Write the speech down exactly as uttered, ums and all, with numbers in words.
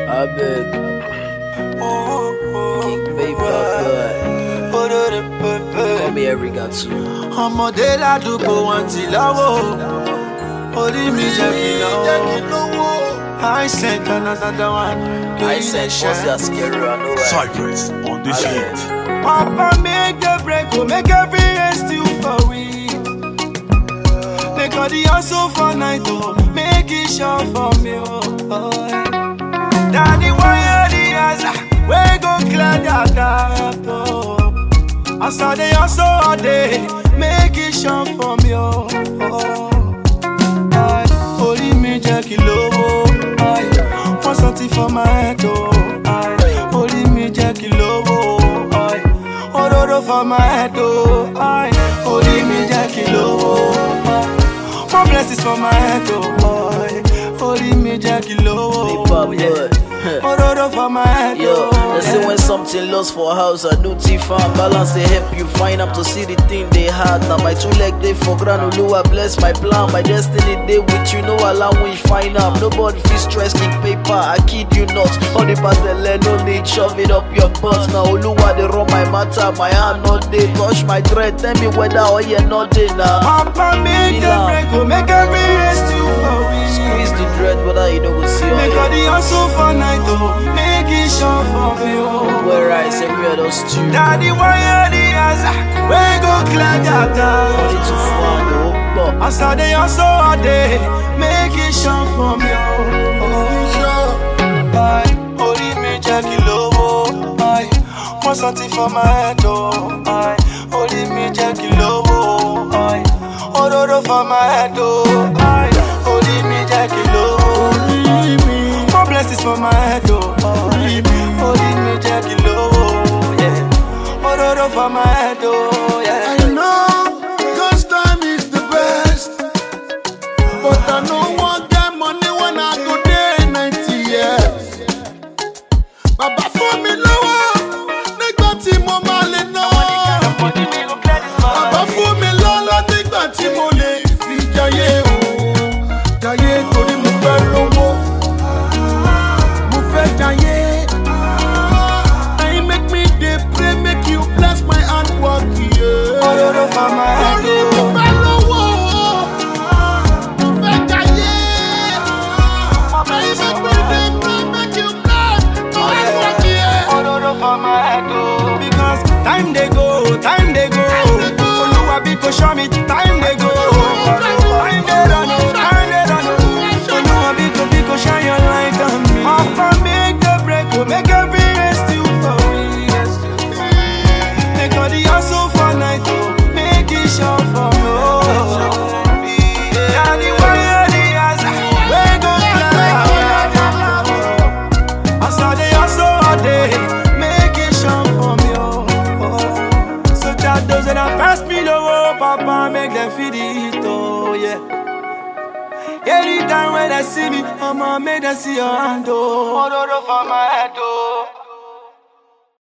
I beg. King Paper, blood. Call me every gun too. Ọmọdé ládùúgbò wọn ti lọ́wọ́, orí mi jẹ́ kí lọ́wọ́. I sent another one. I said, what's that scary? I know right. Cypress on this hit. Papa make the break, go make every rest still for we. Make all the hustle for night, oh, make it sure for me, oh. Daddy, why are the answer? We go clear that gap, oh. I saw the hustle all day, make it sure for me, oh. Holy me, Jackie Lobo, want something for my head, oh. Holy me, Jackie Lobo, Ororo for my head, oh. Holy me, Jackie Lobo, more blessings for my head, oh. Holy me, Jackie Lobo, Ororo for my head, Yo, oh. they say when something lost for a house, a new teeth and balance they help you find up to see the thing they had. Now my two leg they for grand Oluwa bless my plan, my destiny they with you, no allow we find out. Nobody feel stress, King Paper, I kid you not. All the bad they no need shove it up your butt. Now Oluwa they run my matter, my hand not they touch my thread. Tell me whether or you not they now. Papa make the break, go make every rest you for we. Squeeze the dread, whether you know go see on Make all the hustle for night, oh. Make it sure for me, oh. where I say we are those two. Daddy, why are the answer? We go clear that down. Only too far, no, but I saw the hustle all day, make it sure for me, oh. Aye, holy me, Jackie Lobo, aye. Want something for my head, oh. Aye, holy me, Jackie Lobo, aye. Ororo for my head, oh. Aye, holy me, Jackie Lobo, aye. More blessings for my head, oh. Aye, holy me, Jackie Lobo, yeah. Ororo for my head, oh, yeah. I know God's time is the best, but I no want get money when I go there ninety years. Baba fún mi lọ́wọ́ nígbà tí mo máa lè ná. Baba fún mi lọ́lá nígbà tí mo lè fi jayé o. Jayé torí mo fẹ́ lówó, mo fẹ́ jayé. I make me dey pray make you bless my handwork, yeah. Ororo for my head, Torí mo oh. fẹ́ lówó, mo fẹ́ jayé. I make me dey pray make you bless my handwork, yeah. Ororo for my head, oh. Because time they go, time they go. Oluwa biko show me time they go. Time they run, oh, time they run, oh. Oluwa biko biko shine your light on me. Papa make the break, oh, make every rest you for me. Make all the hustle for night, oh, make it sure for me. Oh. Daddy, why are the answer? We go fly. I saw the hustle all day, make it sure for me. Oh, oh. So that those that pass me the rope, Papa make them feel it. Oh yeah. Anytime when they see me, I'ma make them see your hand. Oh, Ororo for my head. Oh.